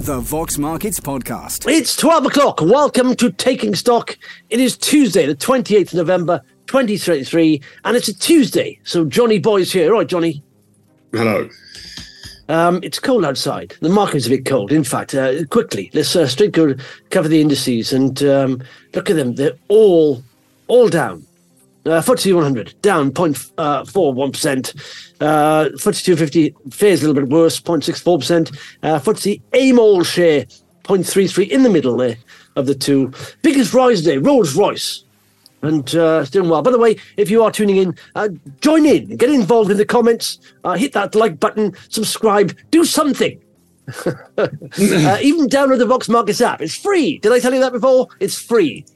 The Vox Markets Podcast. It's 12 o'clock. Welcome to Taking Stock. It is Tuesday, the 28th of November, 2023, and it's a Tuesday. So Johnny Boy's here. All right, Johnny. Hello. It's cold outside. The market's a bit cold. In fact, quickly, let's straight go cover the indices and look at them. They're all down. FTSE 100 down 0.41%. FTSE 250 fares a little bit worse, 0.64%. FTSE AIM all share 0.33 in the middle there of the two. Biggest rise today, Rolls-Royce. And it's doing well. By the way, if you are tuning in, join in, get involved in the comments, hit that like button, subscribe, do something. Even download the Vox Markets app. It's free. Did I tell you that before? It's free.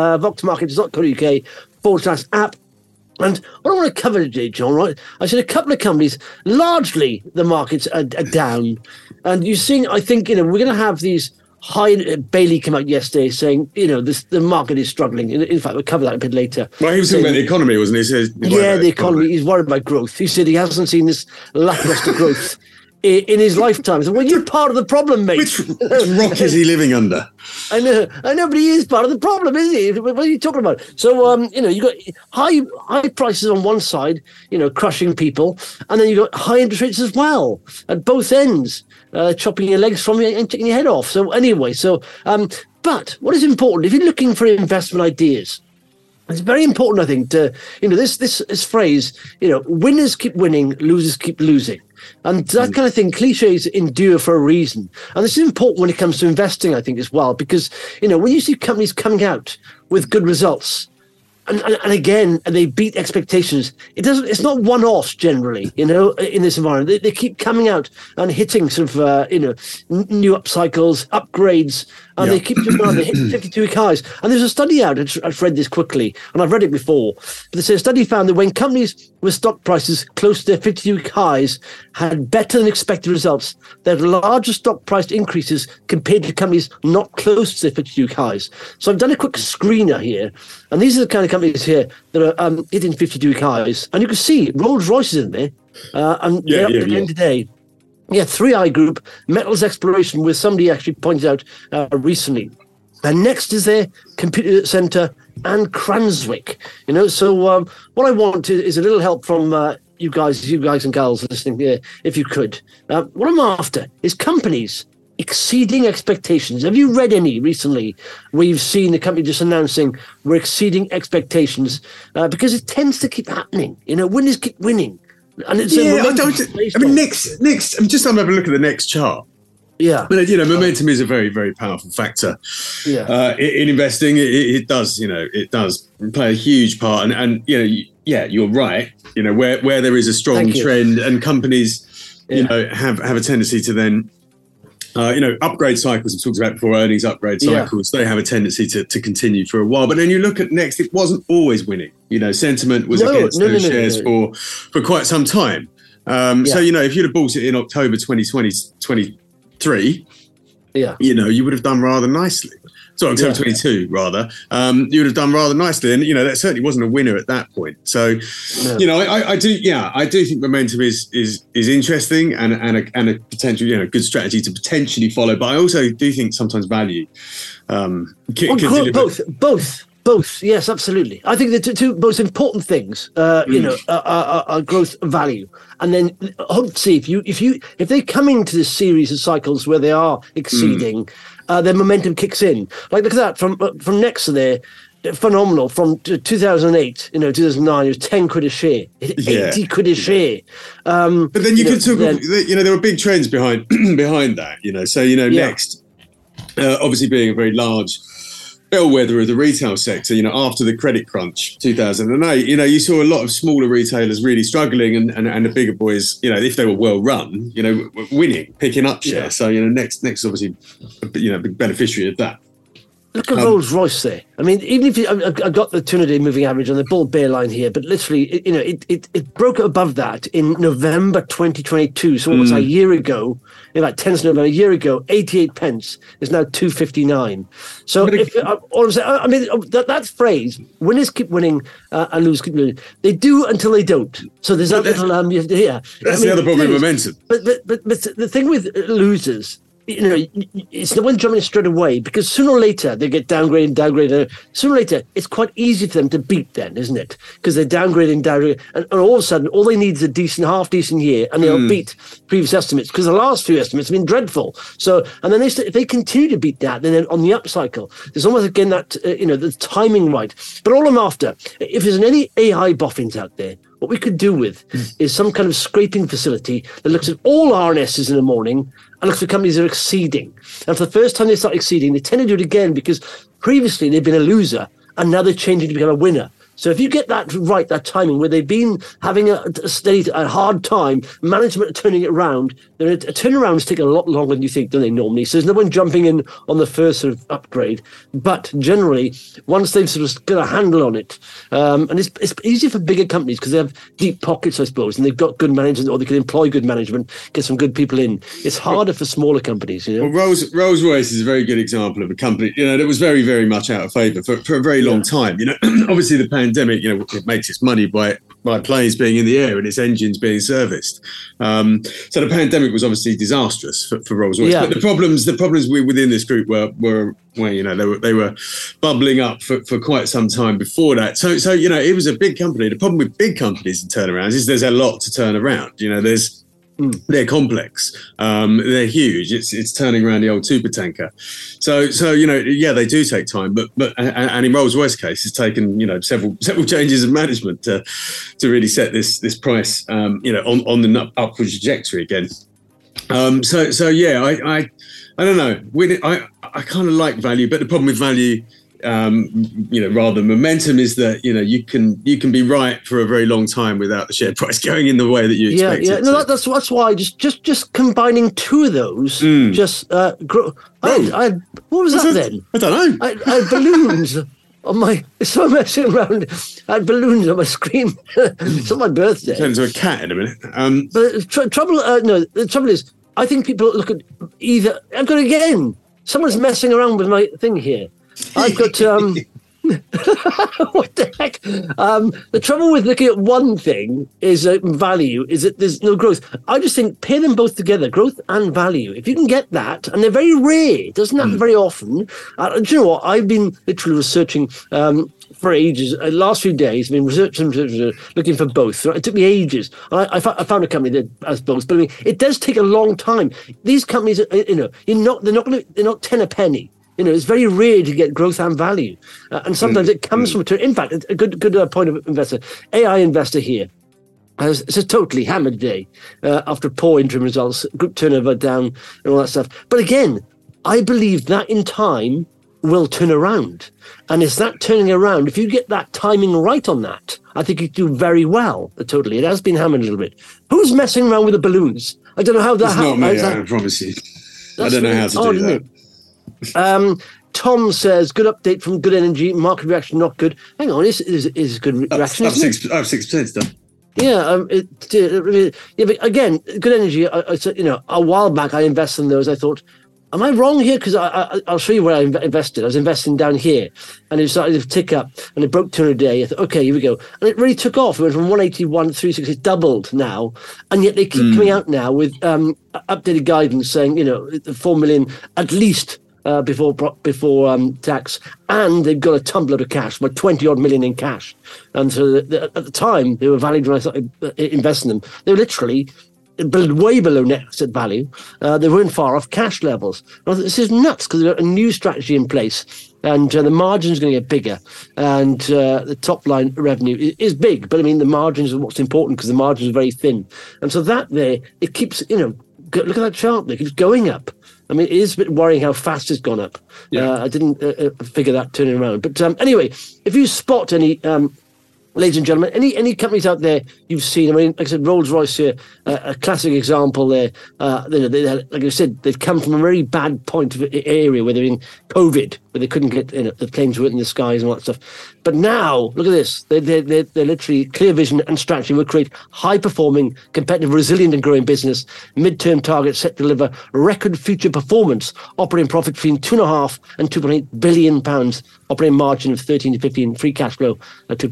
voxmarkets.co.uk/app. And what I want to cover today, John, right? I said a couple of companies, largely the markets are down. And you've seen, I think, we're going to have these Bailey came out yesterday saying, the market is struggling. In fact, we'll cover that a bit later. Well, he was talking about the economy, wasn't he? The economy. He's worried about growth. He said he hasn't seen this lackluster growth in his lifetime. So, well, you're part of the problem, mate. Which rock is he living under? I know, but he is part of the problem, isn't he? What are you talking about? So, you got high prices on one side, crushing people, and then you got high interest rates as well at both ends, chopping your legs from you and taking your head off. So, anyway, but what is important, if you're looking for investment ideas, it's very important, I think, to, this phrase, winners keep winning, losers keep losing. And that kind of thing, cliches endure for a reason. And this is important when it comes to investing, I think, as well, because, when you see companies coming out with good results, and again, they beat expectations, it's not one-offs generally, in this environment. They keep coming out and hitting sort of, new upcycles, upgrades, and they keep doing well. They hit 52-week highs. And there's a study out, I've read this quickly, and I've read it before, but they say a study found that when companies with stock prices close to their 52-week highs had better than expected results, they had larger stock price increases compared to companies not close to their 52-week highs. So I've done a quick screener here, and these are the kind of companies here that are hitting 52-week highs. And you can see Rolls-Royce is in there, and they're up again today. Yeah, 3i Group, Metals Exploration, where somebody actually pointed out recently. And next is their Computer Centre and Cranswick. So what I want is a little help from you guys and gals listening here, if you could. What I'm after is companies exceeding expectations. Have you read any recently where you've seen the company just announcing we're exceeding expectations? Because it tends to keep happening. Winners keep winning. And it's next. I'm just having a look at the next chart. Yeah, but momentum is a very, very powerful factor. Yeah, in investing, it does. It does play a huge part. And you're right. Where there is a strong trend and companies, have a tendency to then. Upgrade cycles, I've talked about before, earnings upgrade cycles, they have a tendency to continue for a while. But then you look at Next, it wasn't always winning. Sentiment was against those shares for quite some time. So, if you'd have bought it in October 2023, you would have done rather nicely. So October 22, rather, you would have done rather nicely. And, that certainly wasn't a winner at that point. So, I do think momentum is interesting and a potential, good strategy to potentially follow. But I also do think sometimes value. Both. Yes, absolutely. I think the two most important things, are growth and value. And then hopefully if they come into this series of cycles where they are exceeding, their momentum kicks in. Like, look at that from next to there, phenomenal. From 2008, 2009, it was 10 quid a share, 80 quid a share. But then you could talk. There were big trends behind that. So Next, obviously being a very large bellwether of the retail sector, after the credit crunch 2008, you saw a lot of smaller retailers really struggling and the bigger boys, if they were well run, winning, picking up shares. So, Next is obviously, a big beneficiary of that. Look at Rolls-Royce there. I mean, even if I've got the 200-day moving average on the bull bear line here, but literally, it broke above that in November 2022. So almost a year ago, in fact, 10th November, a year ago, 88 pence is now 2.59. So that phrase, winners keep winning and losers keep losing, they do until they don't. So there's that little, you have to hear. That's the other problem with momentum. But the thing with losers, it's no one jumping straight away, because sooner or later they get downgraded. Sooner or later, it's quite easy for them to beat then, isn't it? Because they're downgrading, and all of a sudden, all they need is a half decent year, and they'll beat previous estimates, because the last few estimates have been dreadful. So, and then if they continue to beat that, then on the upcycle, there's almost again that, the timing right. But all I'm after, if there's any AI boffins out there, what we could do with is some kind of scraping facility that looks at all RNSs in the morning and looks at companies that are exceeding. And for the first time they start exceeding, they tend to do it again because previously they've been a loser and now they're changing to become a winner. So if you get that right, that timing, where they've been having a hard time, management are turning it around, then a turnarounds take a lot longer than you think, don't they, normally? So there's no one jumping in on the first sort of upgrade. But generally, once they've sort of got a handle on it, and it's easier for bigger companies because they have deep pockets, I suppose, and they've got good management, or they can employ good management, get some good people in. It's harder for smaller companies, Well, Rolls-Royce is a very good example of a company, that was very, very much out of favour for a very long time. Obviously the pandemic, it makes its money by planes being in the air and its engines being serviced. So the pandemic was obviously disastrous for Rolls-Royce. Yeah. But the problems within this group were they were bubbling up for quite some time before that. So it was a big company. The problem with big companies and turnarounds is there's a lot to turn around. They're complex. They're huge. It's turning around the old supertanker. So they do take time. But in Rolls-Royce case, it's taken several changes of management to really set this price on the upward trajectory again. I don't know. I kind of like value, but the problem with value, rather than momentum, is that you can be right for a very long time without the share price going in the way that you expect. Yeah. No, that's why just combining two of those just grow. What was that then? I don't know. I had balloons on my. So I'm messing around. I had balloons on my screen. It's on my birthday. Turn into a cat in a minute. But the trouble is, I think people look at either. I've got again. Someone's messing around with my thing here. I've got what the heck? The trouble with looking at one thing is value, is that there's no growth. I just think pair them both together, growth and value. If you can get that, and they're very rare, it doesn't happen very often. Do you know what? I've been literally researching for ages. Last few days, I've been researching, looking for both. It took me ages. I found a company that has both, but it does take a long time. These companies, they're not 10 a penny. It's very rare to get growth and value, and sometimes it comes from. In fact, a good point of investor, AI investor here. It's a totally hammered day after poor interim results, group turnover down, and all that stuff. But again, I believe that in time will turn around, and it's that turning around. If you get that timing right on that, I think you do very well. Totally, it has been hammered a little bit. Who's messing around with the balloons? I don't know how that. It's not me. I promise you. I don't know how to do that. Tom says, good update from Good Energy. Market reaction not good. Hang on, is good reaction. Up 6% stuff. Yeah, but again, Good Energy. I said, a while back I invested in those. I thought, am I wrong here? Because I'll show you where I invested. I was investing down here, and it started to tick up, and it broke 200 a day. I thought, okay, here we go, and it really took off. It went from 181 to 360. It's doubled now, and yet they keep coming out now with updated guidance saying, 4 million at least. Before tax, and they've got a tumbler of cash, about 20 odd million in cash. And so at the time they were valued, when I started investing in them, they were literally way below net asset value. They weren't far off cash levels. And I thought, this is nuts, because they've got a new strategy in place, and the margin's going to get bigger, and the top line revenue is big, but I mean the margins are what's important, because the margins are very thin. And so that there, it keeps, look at that chart, it keeps going up. I mean, it is a bit worrying how fast it's gone up. Yeah. I didn't figure that turning around. But anyway, if you spot any, ladies and gentlemen, any companies out there you've seen, I mean, like I said, Rolls-Royce here, a classic example there. Like I said, they've come from a very bad point of area where they're in COVID, where they couldn't get, the planes weren't in the skies and all that stuff. But now, look at this. They're literally clear vision and strategy will create high-performing, competitive, resilient and growing business. Midterm targets set to deliver record future performance, operating profit between £2.5 and £2.8 billion, operating margin of 13 to 15, free cash flow at £2.83 billion.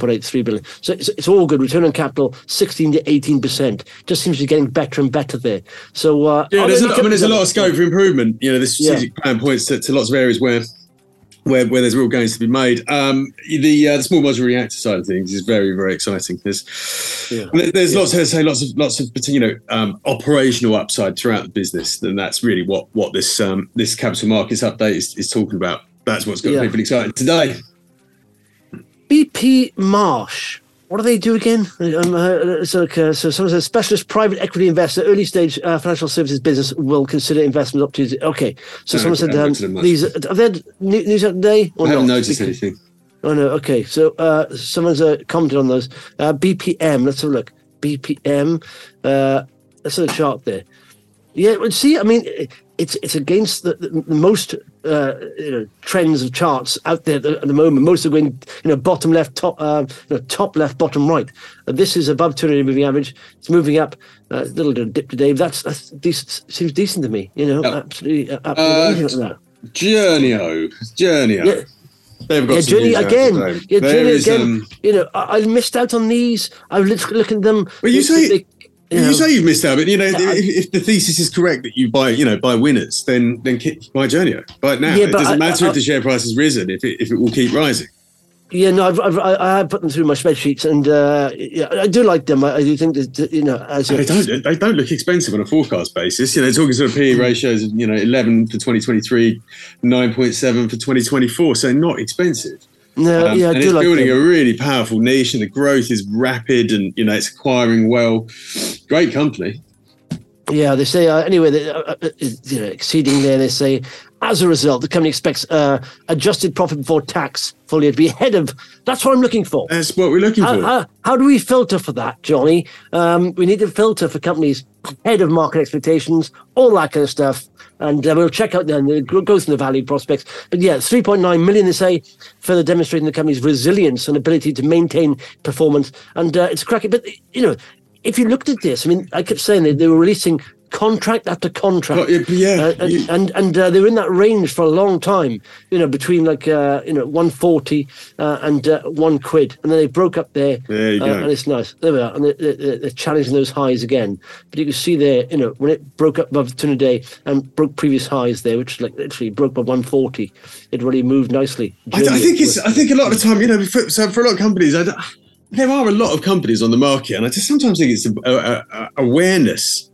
billion. So it's all good. Return on capital, 16 to 18%. Just seems to be getting better and better there. So there's a lot of scope for improvement. You know, the strategic plan points to lots of areas where there's real gains to be made. The small modular reactor side of things is very, very exciting. There's lots of operational upside throughout the business, and that's really what this capital markets update is talking about. That's what's got people excited today. BP Marsh. What do they do again? So someone says specialist private equity investor, early stage financial services business will consider investment opportunities. Okay, so someone said these are there news out today? I haven't noticed anything. Oh no. Okay, so someone's commented on those. BPM. Let's have a look. BPM. Let's have a chart there. Yeah, well, see, I mean, it's against the most trends of charts out there at the moment. Most are going, bottom left, top left, bottom right. This is above 200 moving average. It's moving up. A little dip today. That's decent. Seems decent to me. Absolutely. Journeo. Yeah. They've got Journey again. Journey again. I missed out on these. I was looking at them. Well, you say. You say you've missed out, but if the thesis is correct that you buy winners, then buy Journeo. Buy it now. It doesn't matter if the share price has risen, if it will keep rising. Yeah, no, I have put them through my spreadsheets, and I do like them. I do think that they don't look expensive on a forecast basis. Talking sort of PE ratios of 11 for 2023, 9.7 for 2024, so not expensive. No, and I do it's like building them. a really powerful niche, and the growth is rapid, and it's acquiring well. Great company. Yeah, they say exceeding there. They say as a result, the company expects adjusted profit before tax full year to be ahead of. That's what I'm looking for. That's what we're looking for. How do we filter for that, Johnny? We need to filter for companies ahead of market expectations, all that kind of stuff. And we'll check out then the growth in the value prospects. But 3.9 million, they say, further demonstrating the company's resilience and ability to maintain performance. And it's cracking. But, if you looked at this, I mean, I kept saying they were releasing contract after contract. And they were in that range for a long time, between 140 and £1. And then they broke up there. There you go. And it's nice. There we are. And they're challenging those highs again. But you can see there, when it broke up above 200 a day and broke previous highs there, which literally broke by 140, it really moved nicely. I think a lot of the time, so for a lot of companies, there are a lot of companies on the market, and I just sometimes think it's awareness.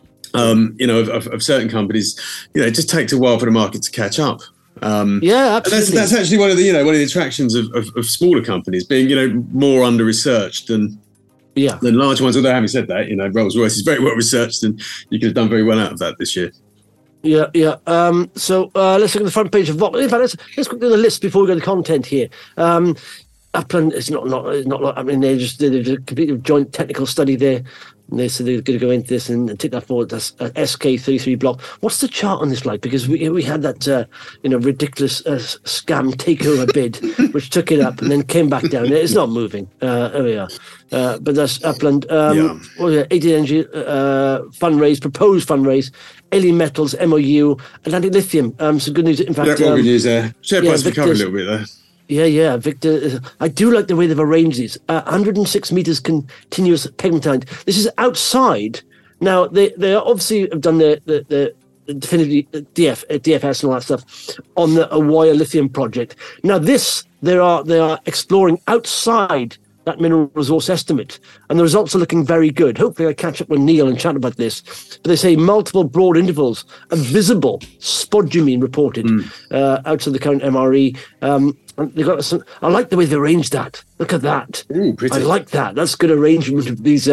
Of certain companies, it just takes a while for the market to catch up. Absolutely. That's actually one of the attractions of smaller companies being, more under researched than large ones. Although having said that, Rolls-Royce is very well researched, and you could have done very well out of that this year. Yeah. So let's look at the front page of Vox. In fact, let's go through the list before we go to content here. Upland is not. I mean, they did a complete joint technical study there. And they said they're going to go into this and take that forward. That's SK33 block. What's the chart on this like? Because we had that ridiculous scam takeover bid, which took it up and then came back down. It's not moving. There we are. But that's Upland. 18 Energy proposed fundraise. Alien Metals, MOU, Atlantic Lithium. Some good news. In fact, all good news there. Share price recovered a little bit there. Yeah, Victor. I do like the way they've arranged these. 106 meters continuous pegmatite. This is outside. Now they obviously have done the definitive DFS and all that stuff on the Awoya lithium project. Now they are exploring outside that mineral resource estimate, and the results are looking very good. Hopefully I catch up with Neil and chat about this. But they say multiple broad intervals of visible spodumene reported out of the current MRE. They got some. I like the way they arranged that. Look at that. Ooh, pretty. I like that. That's good arrangement of these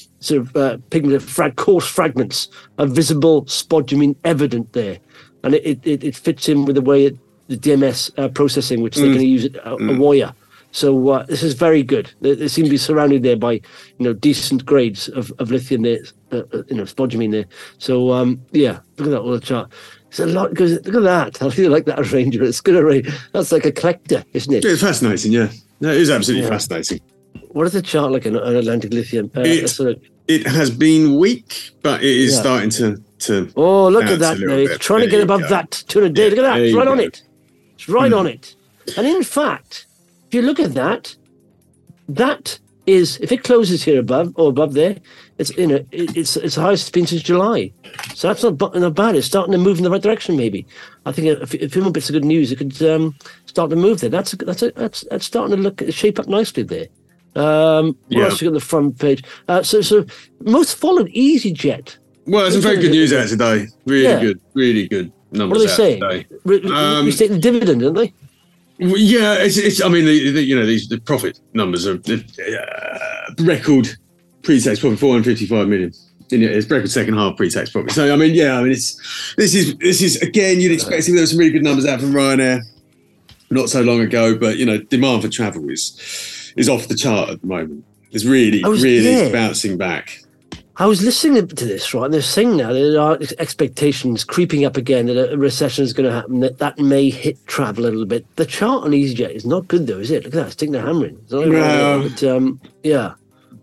pigment coarse fragments of visible spodumene evident there, and it fits in with the way the DMS processing, which they're going to use at Awoya. So this is very good. They seem to be surrounded there by decent grades of lithium there, spodumene there. So look at that little chart. It's a lot. Look at that. I really like that arranger. It's good array. That's like a collector, isn't it? It's fascinating. Yeah, no, it is absolutely fascinating. What is the chart like on Atlantic Lithium? It has been weak, but it is starting to. Oh, look at that! Now. It's trying to get above that 200 day. Look at that! It's right on it. It's right on it. And in fact, if you look at that, that is, if it closes here above there, it's the highest it's been since July. So that's not bad. It's starting to move in the right direction. Maybe I think a few more bits of good news, it could start to move there. That's starting to shape up nicely there. What else we got on the front page? So most followed EasyJet. Well, it's some very good news out today. Really good numbers. What are they saying? Restate the dividend, don't they? Yeah, it's. I mean, the profit numbers are record pre-tax profit, 455 million. It's record second half pre-tax profit. So I mean, this is again, you'd expect there were some really good numbers out from Ryanair not so long ago, but demand for travel is off the chart at the moment. It's really bouncing back. I was listening to this, right, and they're saying now there are expectations creeping up again that a recession is going to happen, that may hit travel a little bit. The chart on EasyJet is not good, though, is it? Look at that, it's taking a hammer in. It's not even yeah.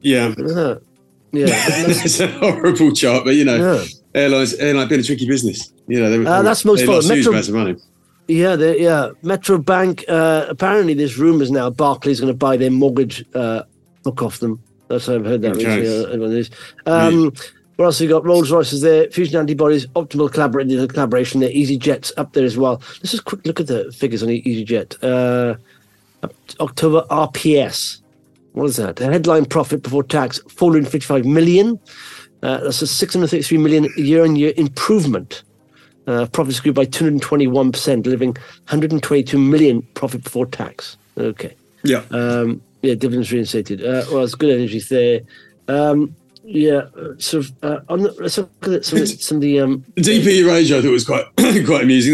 It's a horrible chart, but, airline being a tricky business. That's most they lost huge amounts of money. Metro Bank, apparently there's rumours now Barclays going to buy their mortgage book off them. That's how I've heard that recently. What else have we got? Rolls-Royce is there, Fusion Antibodies, Optimal collaboration there, EasyJet's up there as well. Let's just quick look at the figures on EasyJet. October RPS. What is that? The headline profit before tax, 455 million. That's a 633 million year-on-year improvement. Profits grew by 221%, delivering 122 million profit before tax. Okay. Yeah. Dividends reinstated. Well, it's good energy there. Let's look at some of the DP Eurasia I thought was quite amusing.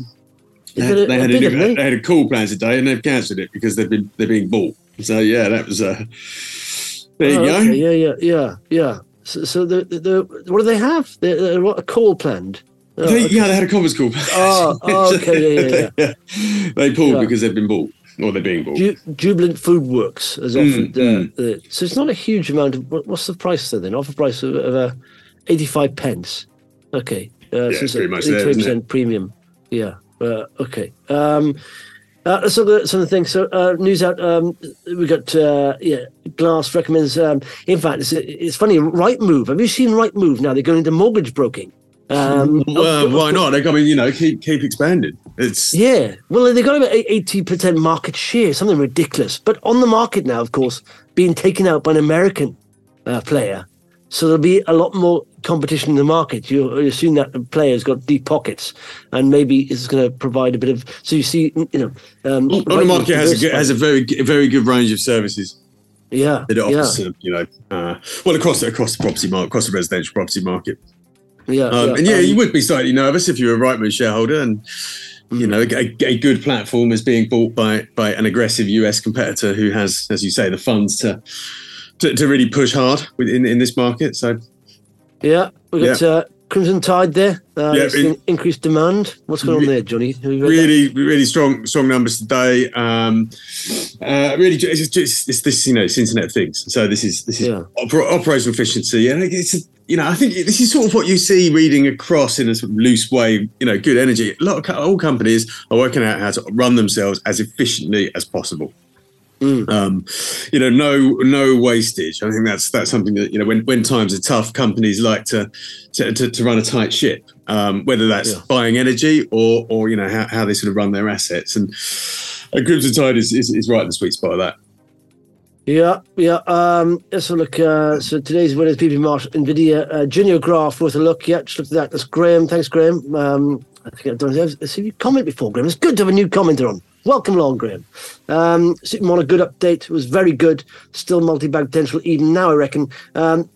They had a call planned today and they've cancelled it because they're being bought. So that was there you go. Okay, yeah. So what do they have? A call planned. They had a conference call. Okay, yeah. They pulled because they've been bought. Or they're being bought. Jubilant Foodworks has offered. So it's not a huge amount of. What's the price there then? Offer price of 85 pence. Okay. It's pretty much there, isn't it? Premium. Yeah. Okay. Let's look at some of the things. So news out. We got Glass recommends. In fact, it's funny. Rightmove. Have you seen Rightmove now? They're going into mortgage broking. Why not? Keep expanding. Well, they got about 80% market share, something ridiculous. But on the market now, of course, being taken out by an American player, so there'll be a lot more competition in the market. You assume that the player's got deep pockets, and maybe it's going to provide a bit of. So you see, on the market has a very good range of services. Yeah, that it offers, across the property market, across the residential property market. You would be slightly nervous if you were a Rightmove shareholder, and a good platform is being bought by an aggressive US competitor who has, as you say, the funds to really push hard in this market. So we got Crimson Tide there. Increased demand. What's going on there, Johnny? Really strong numbers today. Really, it's this it's Internet of Things. So this is operational efficiency, and I think this is sort of what you see reading across in a sort of loose way. Good energy. All companies are working out how to run themselves as efficiently as possible. No wastage. I think that's something that when times are tough, companies like to run a tight ship. Whether that's buying energy or how they sort of run their assets, and Crimson Tide is right in the sweet spot of that. Let's look. So today's winners: PP Marsh, Nvidia, Junior Graph. Worth a look. Just looked at that. That's Graham. Thanks, Graham. I think I've done. I've seen you comment before, Graham. It's good to have a new commenter on. Welcome along, Graham. On a good update. It was very good. Still multi-bag potential even now, I reckon. The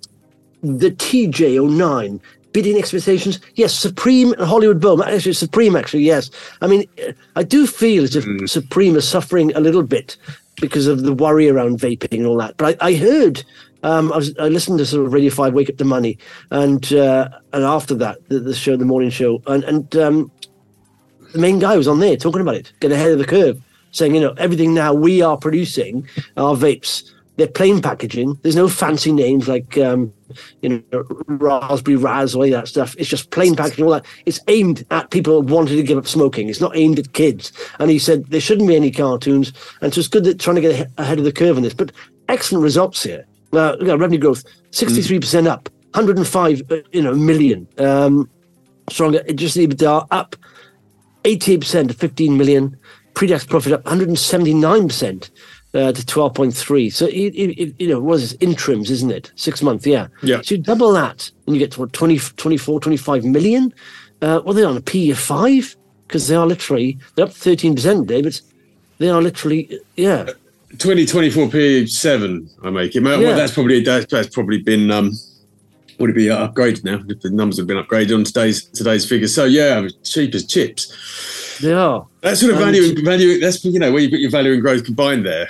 TJ09. Bidding expectations. Yes, Supreme and Hollywood Bowl. Actually, Supreme, yes. I mean, I do feel as if Supreme is suffering a little bit because of the worry around vaping and all that. But I heard, I listened to sort of Radio 5 Wake Up to Money, and after that, the morning show, and the main guy was on there talking about it, get ahead of the curve, saying, everything now we are producing are vapes. They're plain packaging. There's no fancy names like, Raspberry Raz or any of that stuff. It's just plain packaging, all that. It's aimed at people wanting to give up smoking. It's not aimed at kids. And he said there shouldn't be any cartoons. And so it's good that trying to get ahead of the curve on this. But excellent results here. Revenue growth 63% up, 105 million. Stronger adjusted EBITDA up 88% to 15 million. Pre-tax profit up 179% to 12.3. So it was interims, isn't it? 6 months, yeah. So you double that, and you get to what, 24, 25 million. Well, they're on a P of 5 because they're up 13%, David. They are literally, 2024 P 7. I make it. Well, that's probably been would it be upgraded now? The numbers have been upgraded on today's figures. So cheap as chips. They are. That sort of value. That's where you put your value and growth combined there.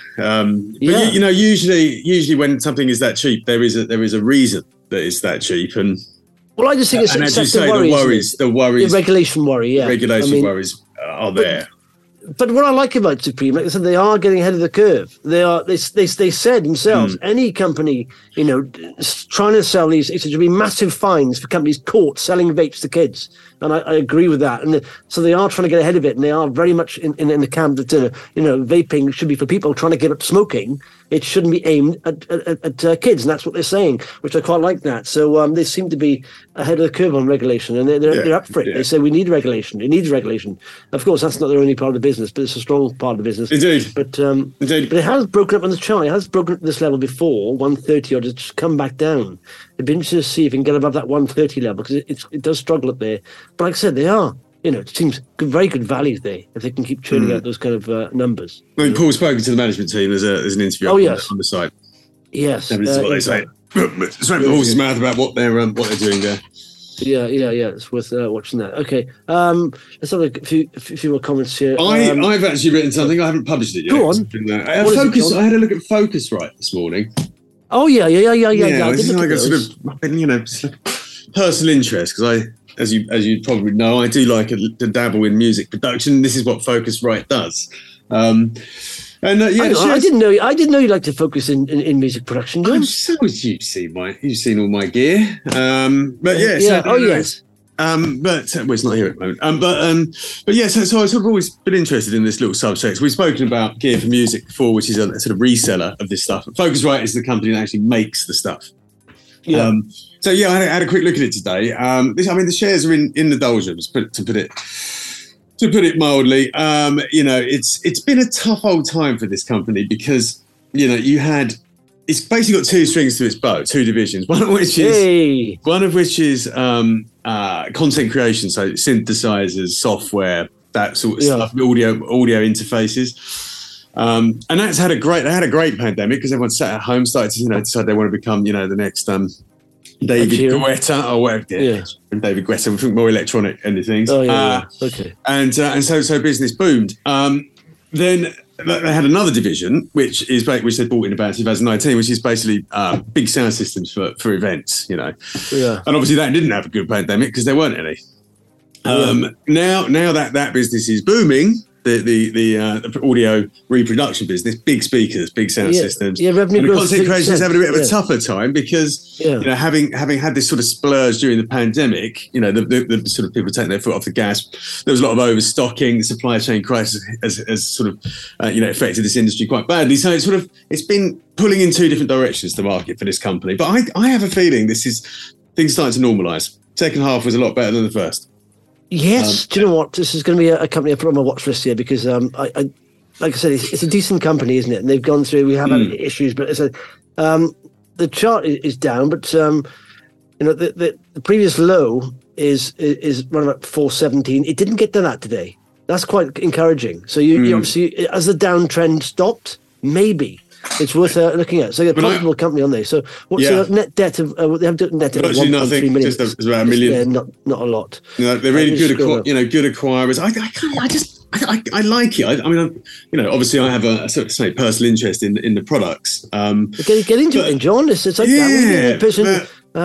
Usually when something is that cheap, there is a reason that it's that cheap. And I just think it's and as you say, the worries, the regulation worry. Yeah, worries are there. But what I like about Supreme, like I said, they are getting ahead of the curve. They said themselves, any company, trying to sell these, it should be massive fines for companies caught selling vapes to kids. And I agree with that. And so they are trying to get ahead of it, and they are very much in the camp that vaping should be for people trying to give up smoking. It shouldn't be aimed at kids, and that's what they're saying, which I quite like that. So they seem to be ahead of the curve on regulation, and they're up for it. Yeah. They say we need regulation. It needs regulation. Of course, that's not their only part of the business, but it's a strong part of the business. Indeed. But it has broken up on the chart. It has broken up at this level before, 130, or just come back down. It'd be interesting to see if it can get above that 130 level, because it does struggle up there. But like I said, they are. It seems very good value there if they can keep churning out those kind of numbers. I mean, Paul's spoken to the management team. There's an interview on the site. Yes, this is what they say. Straight the horse's mouth about what they're doing there. Yeah. It's worth watching that. Okay, let's have a few more comments here. I've actually written something. I haven't published it yet. Go on. I had a look at Focusrite this morning. Oh yeah. This is like a sort of personal interest, because as you probably know, I do like to dabble in music production. This is what Focusrite does. I didn't know you like to focus in music production, John. So you've seen all my gear. Yes. It's not here at the moment. So I've sort of always been interested in this little subject. We've spoken about Gear for Music before, which is a sort of reseller of this stuff. Focusrite is the company that actually makes the stuff. Yeah. I had a quick look at it today. The shares are in the doldrums, to put it mildly. It's been a tough old time for this company, because it's basically got two strings to its bow, two divisions. One of which is content creation, so synthesizers, software, that sort of stuff, audio interfaces. And that's had a great pandemic, because everyone sat at home, started to decide they want to become the next David Guetta or whatever. David Guetta, we think more electronic end of things. Okay. And so business boomed. Then they had another division, which they bought in about 2019, which is basically big sound systems for events. And obviously that didn't have a good pandemic because there weren't any. Now that business is booming, the audio reproduction business, big speakers, big sound systems. Revenue and growth. Content creation is having a bit of a tougher time, because having had this sort of splurge during the pandemic, the sort of people taking their foot off the gas. There was a lot of overstocking. The supply chain crisis has sort of affected this industry quite badly. So it's been pulling in two different directions, the market for this company. But I have a feeling things starting to normalise. Second half was a lot better than the first. Yes, do you know what? This is going to be a company I put on my watch list here, because like I said, it's a decent company, isn't it? And they've gone through. We have had issues, but the chart is down. But the previous low is around about 417. It didn't get to that today. That's quite encouraging. So you obviously, as the downtrend stopped, maybe it's worth looking at. So you're a profitable company on there. So what's the net debt of? They have net debt of 1.3 million. Just about $1 million. Not a lot. They're really good acquirers. I like it. Obviously I have a sort of say personal interest in the products. Get into it, John. It's like that.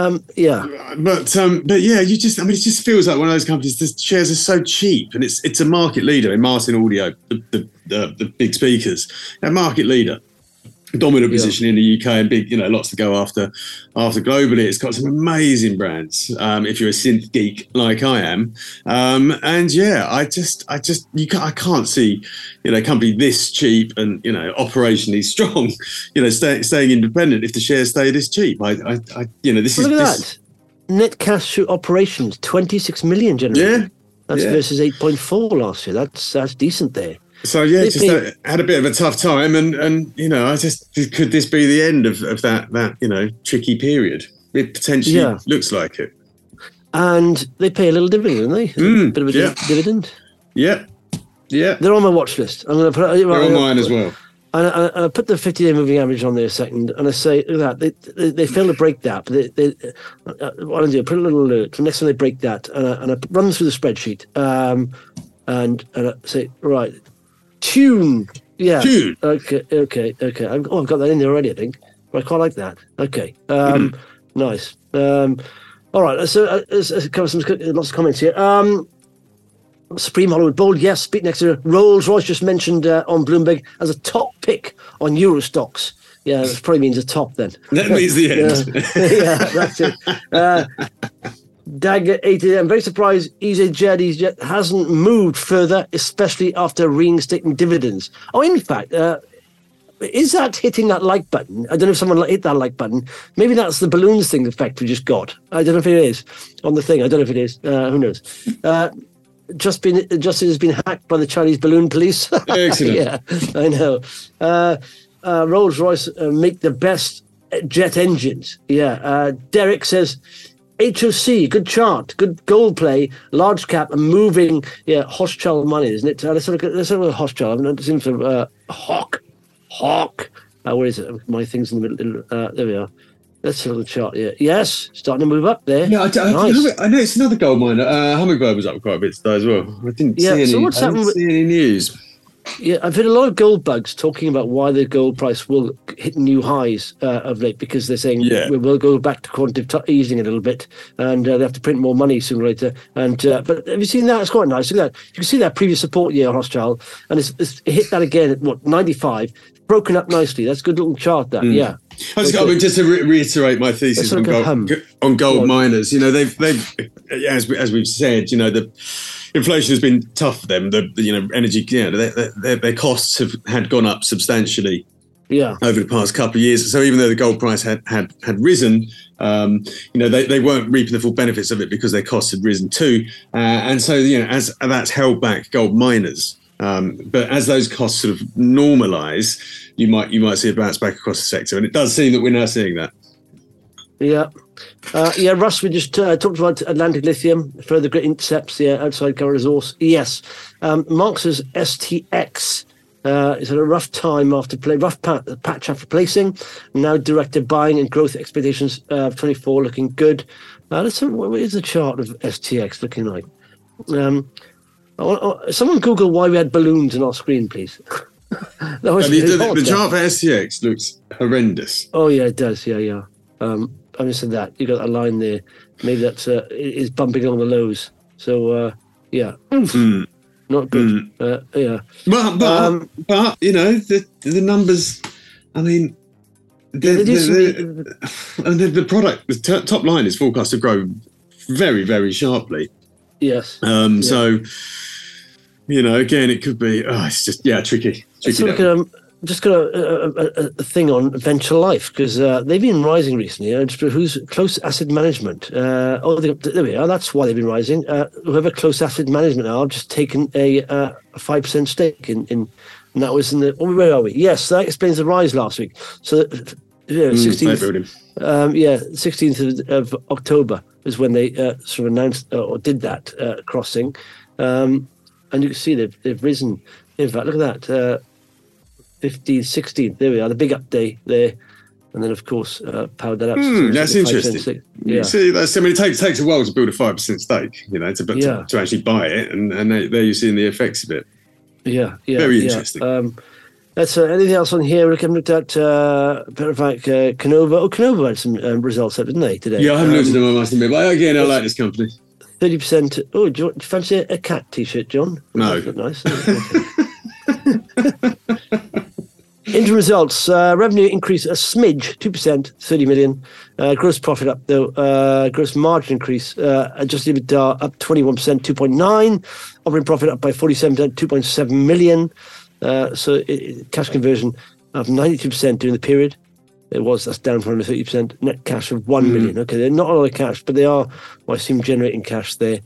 It just feels like one of those companies. The shares are so cheap, and it's a market leader in Martin Audio, the big speakers, a market leader. dominant position in the UK and big, lots to go after globally. It's got some amazing brands. If you're a synth geek like I am, I can't see, a company this cheap and operationally strong, staying independent if the shares stay this cheap. This Look at that. Net cash through operations, 26 million generated. Yeah, that's versus 8.4 last year. That's decent there. So had a bit of a tough time, and could this be the end of that tricky period? It potentially looks like it. And they pay a little dividend, don't they? A bit of a dividend. Yeah, yeah. They're on my watch list. I'm going to put. They're on mine as well. And I put the 50-day moving average on there a second, and I say, look at that, they fail to break that. But what I do, I put a little alert. Next time they break that, and I run through the spreadsheet, and I say, right, tune. Yeah. Tune. Okay. I've got that in there already, I think. But I quite like that. Okay. Nice. All right. So let's cover lots of comments here. Supreme Hollywood Bold, yes. Speak next to Rolls-Royce, just mentioned on Bloomberg as a top pick on Euro stocks. Yeah, that probably means a top then. That means the end. Yeah, that's it. Dagger 80, I'm very surprised EasyJet hasn't moved further, especially after reinstating dividends. Oh, in fact, is that hitting that like button? I don't know if someone hit that like button. Maybe that's the balloons thing effect we just got. I don't know if it is on the thing. I don't know if it is. Who knows? Justin has been hacked by the Chinese balloon police. Excellent. Yeah, I know. Rolls-Royce make the best jet engines. Yeah. Derek says, HOC, good chart, good gold play, large cap, and moving. Yeah, Hochschild money, isn't it? Let's look at Hochschild. I've seen some Hawk. Where is it? My thing's in the middle. There we are. Let's look at the chart. Yeah, yes, starting to move up there. Yeah, I know it's another gold miner. Hummingbird was up quite a bit today as well. I didn't see any news. Yeah, I've heard a lot of gold bugs talking about why the gold price will hit new highs of late, because they're saying we will go back to quantitative easing a little bit, and they have to print more money sooner or later. And but have you seen that? It's quite nice. Look at that. You can see that previous support year, Hochschild, and it hit that again at 95, broken up nicely. That's a good little chart. That just to reiterate my thesis on gold miners. They've as we've said, the inflation has been tough for them. The energy, their costs had gone up substantially. Yeah. Over the past couple of years. So even though the gold price had risen, they weren't reaping the full benefits of it because their costs had risen too. And so as that's held back gold miners. But as those costs sort of normalise, you might see a bounce back across the sector, and it does seem that we're now seeing that. Yeah. Russ, we just talked about Atlantic Lithium, further great intercepts, outside current resource. Yes. Marx's STX is at a rough time rough patch after placing. Now directed buying and growth expectations 24 looking good. Let's see, what is the chart of STX looking like? Someone Google why we had balloons on our screen, please. The chart for STX looks horrendous. Oh, yeah, it does. Yeah. I missed that. You got a line there. Maybe that's is bumping along the lows. So not good. Yeah. But the numbers. I mean, the product, the top line is forecast to grow very, very sharply. Yes. So again, it could be. It's just tricky. Just got a thing on Venture Life, because they've been rising recently. Who's Close Asset Management? There we are. That's why they've been rising. Whoever Close Asset Management are, just taken a 5% stake in, and that was in the. Where are we? Yes, that explains the rise last week. So, 16th. 16th of October is when they sort of announced or did that crossing, and you can see they've risen. In fact, look at that. 15th, 16th, there we are, the big up day there. And then, of course, powered that up. That's interesting. Yeah. See, it takes a while to build a 5% stake, to actually buy it. And there you're seeing the effects of it. Yeah. Very interesting. That's anything else on here? We looked at Canova. Oh, Canova had some results up, didn't they, today? Yeah, I haven't looked at them, I must admit. But again, I like this company. 30%. Oh, do you fancy a cat T-shirt, John? No. Nice. Interim results, revenue increase a smidge, 2%, 30 million. Gross profit up though, gross margin increase, adjusted EBITDA up 21%, 2.9. Operating profit up by 47%, 2.7 million. Cash conversion of 92% during the period. That's down from 130%. Net cash of 1 million. Okay, they're not a lot of cash, but they are, I assume, generating cash there.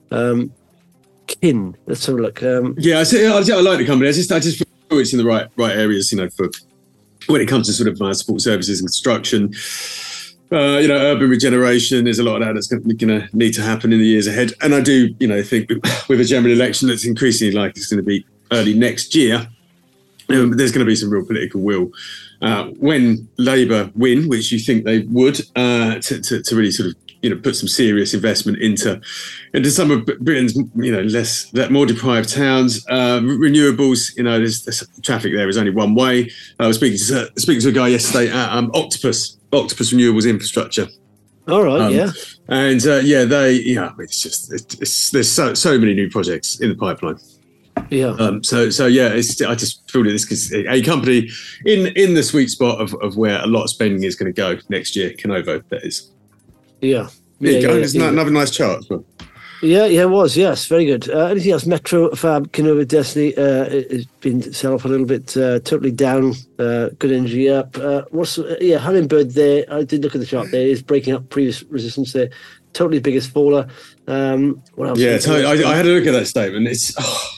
Kin, let's have a look. I like the company. I just feel it's in the right areas, for when it comes to sort of support services and construction. Urban regeneration. There's a lot of that that's going to need to happen in the years ahead. And I do, think with a general election that's increasingly likely it's going to be early next year, there's going to be some real political will when Labour win, which you think they would, to really sort of put some serious investment into some of Britain's more deprived towns. Renewables, there's traffic there is only one way. I was speaking to a guy yesterday at Octopus Renewables Infrastructure. All right, and there's so many new projects in the pipeline. Yeah. I just feel that this is a company in the sweet spot of where a lot of spending is going to go next year. Canova, that is. Yeah. There you go. It's another nice chart as well. Yeah, it was. Yes, very good. Anything else? Metro, Fab, Canova, Destiny has been sell off a little bit. Totally down. Good energy up. Hummingbird there. I did look at the chart there. Is breaking up previous resistance there. Totally biggest faller. What else? Yeah, totally. I had a look at that statement. It's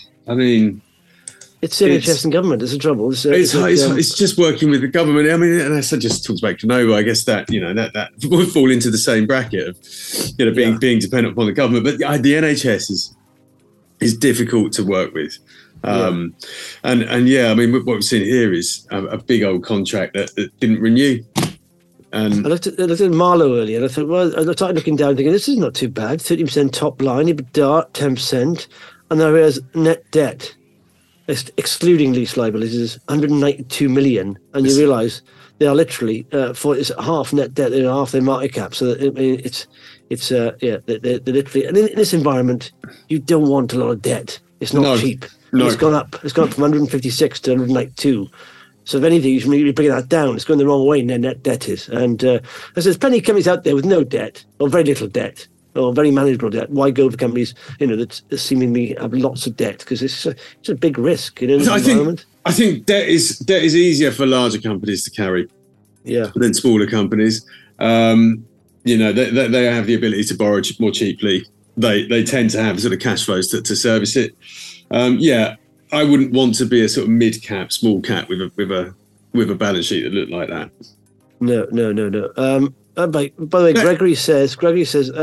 NHS and government. It's a trouble. It's just working with the government. I mean, and I just talks about Canova. I guess that that would fall into the same bracket of being dependent upon the government. But the NHS is difficult to work with. I mean, what we've seen here is a big old contract that didn't renew. And I looked at Marlowe earlier, and I thought, well, I started looking down, thinking this is not too bad. 30% top line, EBITDA 10%, and there is net debt, excluding lease liabilities, 192 million, and you realise they are literally it's half net debt, they're half their market cap. So they're literally, and in this environment, you don't want a lot of debt. It's not cheap. No. It's gone up. It's gone up from 156 to 192. So if anything, you should really bring that down. It's going the wrong way in their net debt is. And there's plenty of companies out there with no debt or very little debt or very manageable debt. Why go for companies, that seemingly have lots of debt? Because it's a big risk in this environment. I think debt is easier for larger companies to carry than smaller companies. They have the ability to borrow more cheaply. They tend to have sort of cash flows to service it. I wouldn't want to be a sort of mid-cap, small cap with a balance sheet that looked like that. No. By the way, Gregory says, where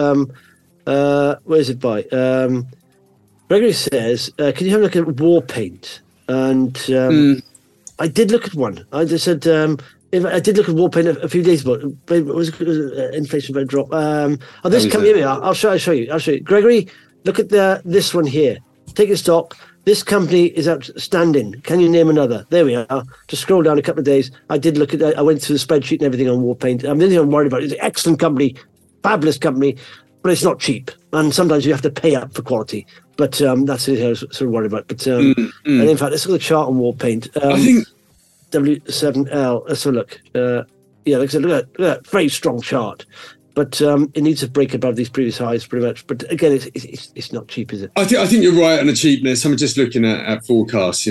is it by? Gregory says, can you have a look at war paint? And I did look at one. I just said, I did look at war paint a few days ago. It was inflation rate drop. This company, I'll show you. Gregory, look at this one here. Take a stock. This company is outstanding. Can you name another? There we are. Just scroll down a couple of days. I did look at that. I went through the spreadsheet and everything on Warpaint. The only thing I'm worried about is an excellent company, fabulous company, but it's not cheap. And sometimes you have to pay up for quality. But that's the thing I was sort of worried about. But and in fact, let's look at the chart on Warpaint. I think W7L. Let's have a look. Like I said, look at that. Very strong chart. But it needs to break above these previous highs pretty much. But again, it's not cheap, is it? I think you're right on the cheapness. I'm just looking at forecasts.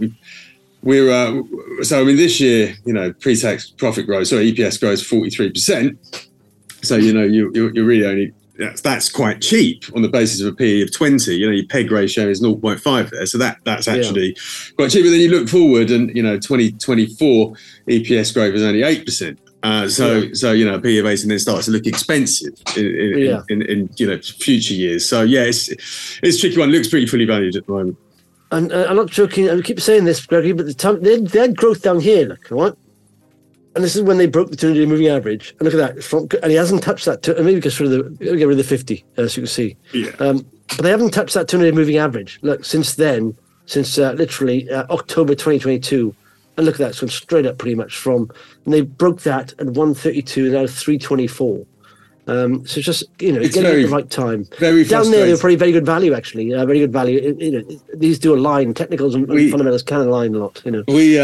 We're this year, pre-tax profit growth, EPS grows 43%. So you're really only that's quite cheap on the basis of a PE of 20. Your PEG ratio is 0.5 there, so that's actually quite cheap. But then you look forward, and 2024 EPS growth is only 8%. So PE of 8 and then starts to look expensive in future years. So it's a tricky one. It looks pretty fully valued at the moment. And I'm not joking. I keep saying this, Gregory, but they had growth down here. Look, right? And this is when they broke the 200-day moving average. And look at that. And he hasn't touched that. Maybe get rid of the 50, as you can see. Yeah. But they haven't touched that 200-day moving average. Look, since literally October 2022. And look at that. It's gone straight up pretty much and they broke that at 132 and now 324. So it's just, getting at the right time. Very down there, they're probably very good value, actually. Very good value. These do align. Technicals and fundamentals can align a lot.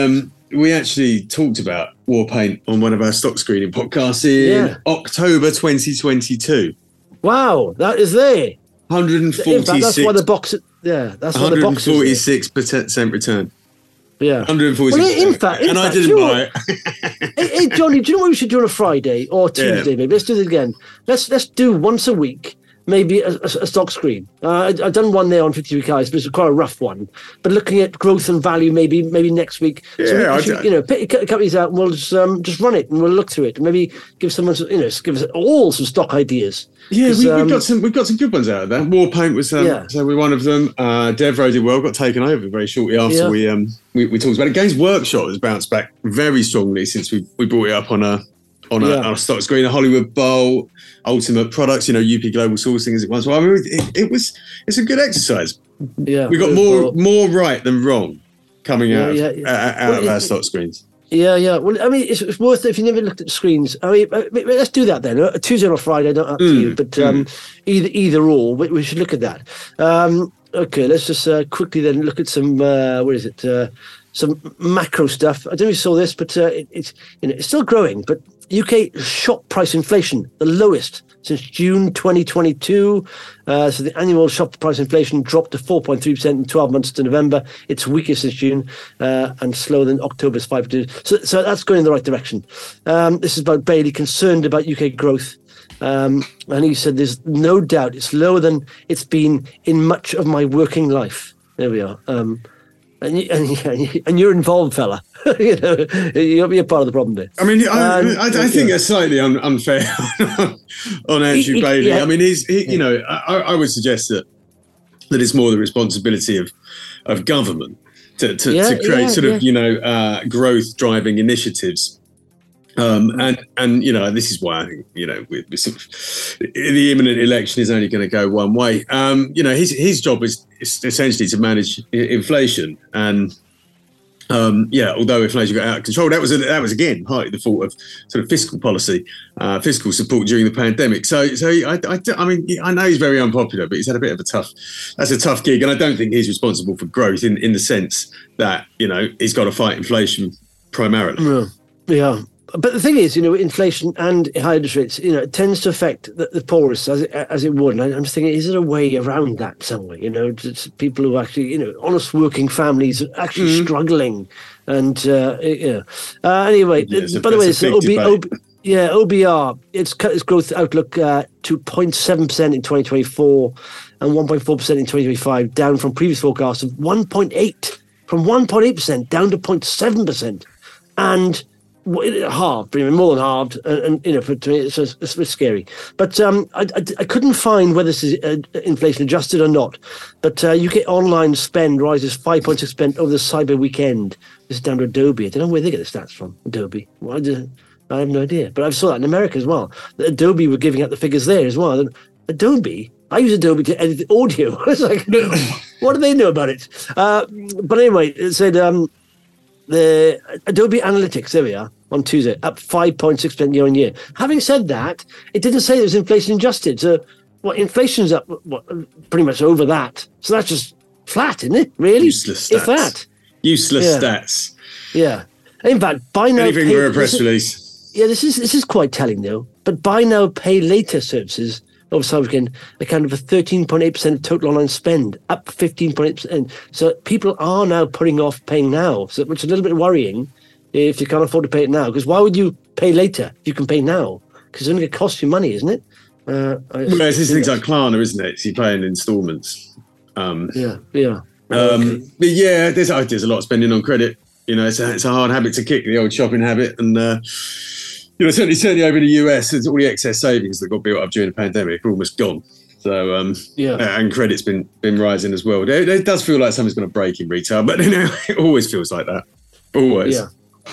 we actually talked about war paint on one of our stock screening podcasts in October 2022. Wow, that is there. 146. In fact, that's why the box. Yeah, that's why the box is 146% return. Yeah, 146. Well, in fact, I didn't buy it. Hey, Johnny, do you know what we should do on a Friday or Tuesday? Maybe let's do this again. Let's do once a week. Maybe a stock screen. I've done one there on 53 Guys, but it's quite a rough one. But looking at growth and value, maybe next week. Yeah, so pick companies out and we'll just run it and we'll look through it and maybe give someone give us all some stock ideas. Yeah, we've got some good ones out of that. War paint was so we're one of them. Devro did well, got taken over very shortly after we talked about it. Games Workshop has bounced back very strongly since we brought it up on a stock screen. A Hollywood Bowl, Ultimate Products, UP Global Sourcing as it was. Well, I mean, it's a good exercise. Yeah, we got more right than wrong coming out of our stock screens. Yeah. Well, I mean, it's worth it if you never looked at the screens. I mean, let's do that then. A Tuesday or Friday, not up to you, but either or. We should look at that. Okay, let's just quickly then look at some. Some macro stuff. I don't know if you saw this, but it's still growing. But UK shop price inflation, the lowest since June 2022. So the annual shop price inflation dropped to 4.3% in 12 months to November. It's weakest since June and slower than October's 5%. So that's going in the right direction. This is about Bailey, concerned about UK growth. And he said, there's no doubt it's lower than it's been in much of my working life. There we are. And you're involved, fella. You'll be a part of the problem there. I mean, I think it's slightly unfair on Andrew Bailey. Yeah. I mean, I would suggest that it's more the responsibility of government to create growth driving initiatives. This is why I think the imminent election is only going to go one way. His job is essentially to manage inflation, and although inflation got out of control, that was again partly the fault of sort of fiscal policy, fiscal support during the pandemic. So I mean, I know he's very unpopular, but he's had a bit of a tough gig, and I don't think he's responsible for growth in the sense that he's got to fight inflation primarily. Yeah. But the thing is, inflation and high interest rates, it tends to affect the poorest as it would. And I'm just thinking, is there a way around that somewhere? People who actually, honest working families are actually struggling. And, anyway, by the way, OBR, it's cut its growth outlook to 0.7% in 2024 and 1.4% in 2025, down from previous forecasts of 1.8%, from 1.8% down to 0.7%. And halved, more than halved, and to me it's a bit scary. But I couldn't find whether this is inflation adjusted or not. But UK online spend rises 5.6% over the Cyber Weekend. This is down to Adobe. I don't know where they get the stats from. Adobe. I have no idea. But I saw that in America as well. Adobe were giving out the figures there as well. Adobe. I use Adobe to edit the audio. I was like, what do they know about it? But anyway, it said. The Adobe Analytics, there we are, on Tuesday, up 5.6% year on year. Having said that, it didn't say it was inflation adjusted. So, inflation's up pretty much over that. So that's just flat, isn't it? Really? Useless stats. If that. Useless stats. Yeah. In fact, buy now. Anything for a press release. Yeah, this is quite telling though. But buy now, pay later services over Cyber Weekend accounted for 13.8% of total online spend, up 15.8%. So people are now putting off paying now, which is a little bit worrying if you can't afford to pay it now. Because why would you pay later if you can pay now? Because it's only going to cost you money, isn't it? It's these things like Klarna, isn't it? So you pay in instalments. Yeah. But yeah, there's a lot of spending on credit. It's a hard habit to kick, the old shopping habit, and. Certainly over in the US, all the excess savings that got built up during the pandemic are almost gone. So, and credit's been rising as well. It does feel like something's going to break in retail, but it always feels like that. Always.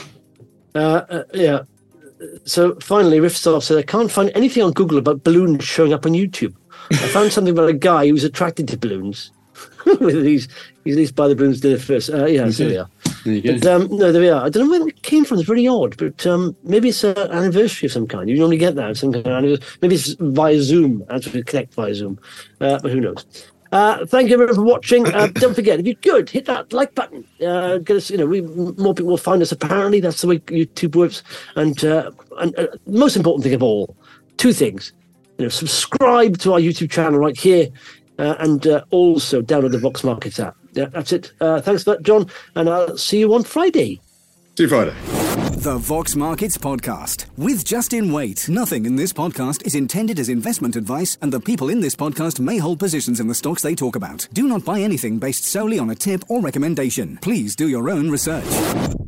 Yeah. So finally, Riffsoft said, I can't find anything on Google about balloons showing up on YouTube. I found something about a guy who's attracted to balloons. He's at least buy the balloons dinner first. So they are. There you go. But, no, there we are. I don't know where it came from. It's really odd, but maybe it's an anniversary of some kind. You normally get that. Maybe it's via Zoom. Actually, connect via Zoom. But who knows? Thank you everyone for watching. Don't forget, if you could hit that like button, get us. More people will find us. Apparently, that's the way YouTube works. And most important thing of all, two things. Subscribe to our YouTube channel right here, and also download the Vox Markets app. Yeah, that's it. Thanks for that, John, and I'll see you on Friday. See you Friday. The Vox Markets Podcast with Justin Waite. Nothing in this podcast is intended as investment advice, and the people in this podcast may hold positions in the stocks they talk about. Do not buy anything based solely on a tip or recommendation. Please do your own research.